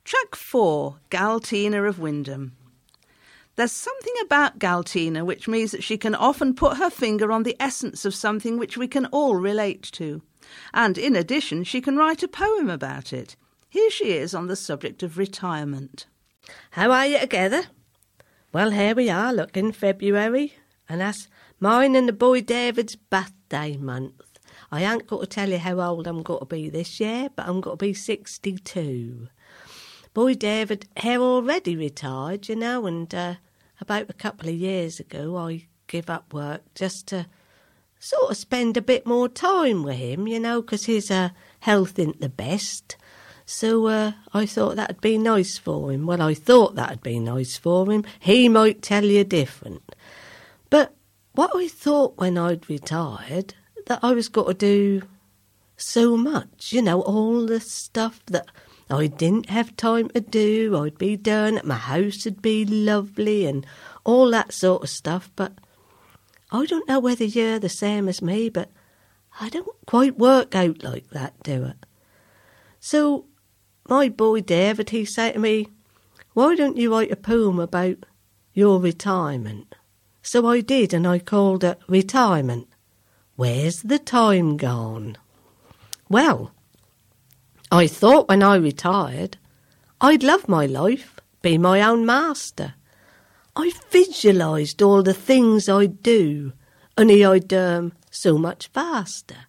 Track 4, Galtina of Wyndham. There's something about Galtina which means that she can often put her finger on the essence of something which we can all relate to. And in addition, she can write a poem about it. Here she is on the subject of retirement. How are you together? Well, here we are, look, in February, and that's mine and the boy David's birthday month. I ain't got to tell you how old I'm going to be this year, but I'm going to be 62. Boy David, here already retired, you know, and about a couple of years ago I gave up work just to sort of spend a bit more time with him, you know, because his health ain't the best. So I thought that'd be nice for him. Well, I thought that'd be nice for him. He might tell you different. But what I thought when I'd retired, that I was going to do so much, you know, all the stuff that I didn't have time to do. I'd be done, my house would be lovely and all that sort of stuff. But I don't know whether you're the same as me, but I don't quite work out like that, do it? So my boy David, he said to me, why don't you write a poem about your retirement? So I did, and I called it Retirement. Where's the time gone? Well, I thought when I retired, I'd love my life, be my own master. I visualised all the things I'd do, only I'd do 'em so much faster.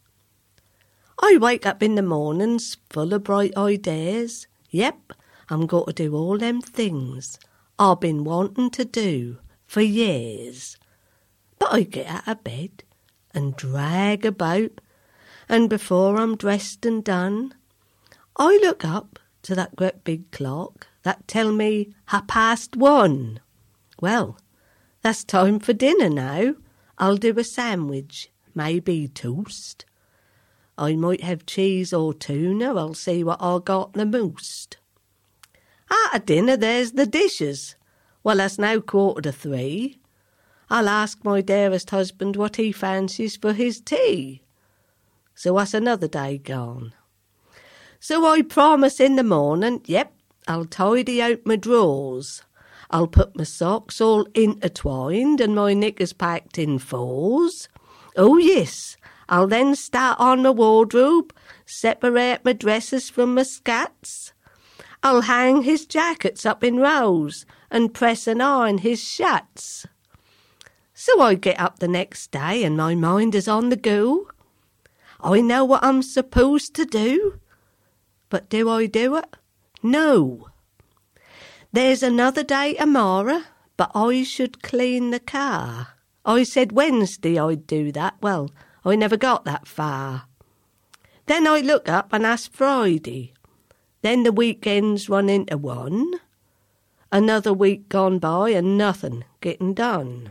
I wake up in the mornings full of bright ideas. Yep, I'm going to do all them things I've been wanting to do for years. But I get out of bed and drag about, and before I'm dressed and done, I look up to that great big clock that tell me 1:30. Well, that's time for dinner now. I'll do a sandwich, maybe toast. I might have cheese or tuna, I'll see what I got the most. After dinner there's the dishes. Well, that's now 2:45. I'll ask my dearest husband what he fancies for his tea. So that's another day gone. So I promise in the morning, yep, I'll tidy out my drawers. I'll put my socks all intertwined and my knickers packed in fours. Oh yes, I'll then start on my wardrobe, separate my dresses from my skirts. I'll hang his jackets up in rows and press and iron his shirts. So I get up the next day and my mind is on the go. I know what I'm supposed to do. But do I do it? No. There's another day tomorrow, but I should clean the car. I said Wednesday I'd do that. Well, I never got that far. Then I look up and ask Friday. Then the weekends run into one. Another week gone by and nothing getting done.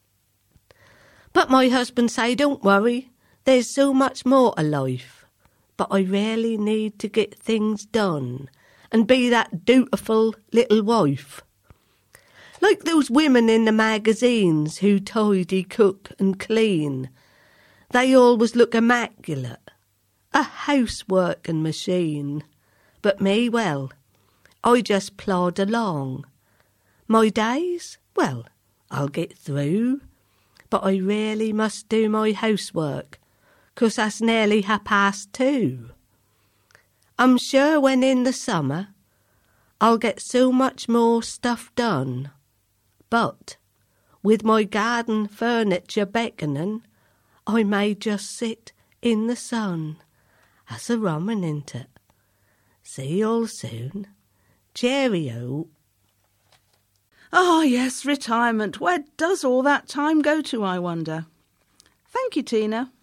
But my husband say, don't worry, there's so much more to life. But I really need to get things done and be that dutiful little wife. Like those women in the magazines who tidy, cook and clean. They always look immaculate, a houseworking machine. But me, well, I just plod along. My days, well, I'll get through. But I really must do my housework, 'cause that's nearly 2:30. I'm sure when in the summer I'll get so much more stuff done. But with my garden furniture beckoning, I may just sit in the sun. That's a rummin', ain't it? See you all soon. Cheerio. Ah, yes, retirement. Where does all that time go to, I wonder? Thank you, Tina.